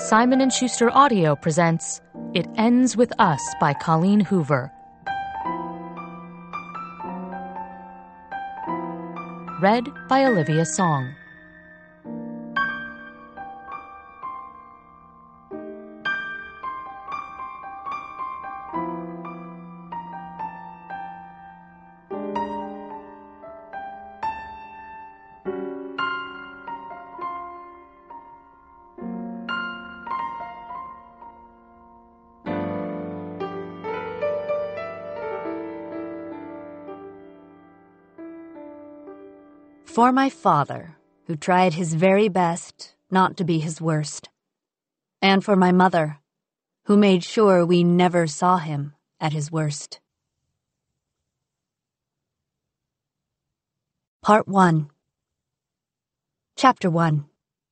Simon & Schuster Audio presents It Ends With Us by Colleen Hoover. Read by Olivia Song. For my father, who tried his very best not to be his worst. And for my mother, who made sure we never saw him at his worst. Part 1. Chapter 1.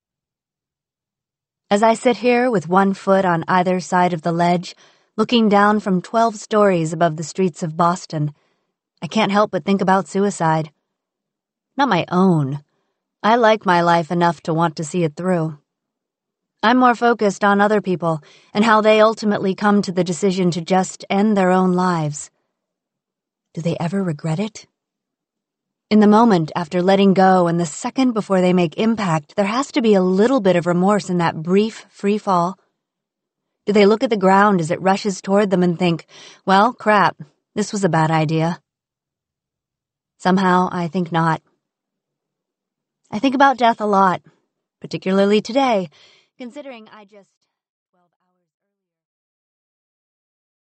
As I sit here with one foot on either side of the ledge, looking down from 12 stories above the streets of Boston, I can't help but think about suicide. Not my own. I like my life enough to want to see it through. I'm more focused on other people and how they ultimately come to the decision to just end their own lives. Do they ever regret it? In the moment after letting go and the second before they make impact, there has to be a little bit of remorse in that brief free fall. Do they look at the ground as it rushes toward them and think, well, crap, this was a bad idea? Somehow, I think not. I think about death a lot, particularly today, considering I just...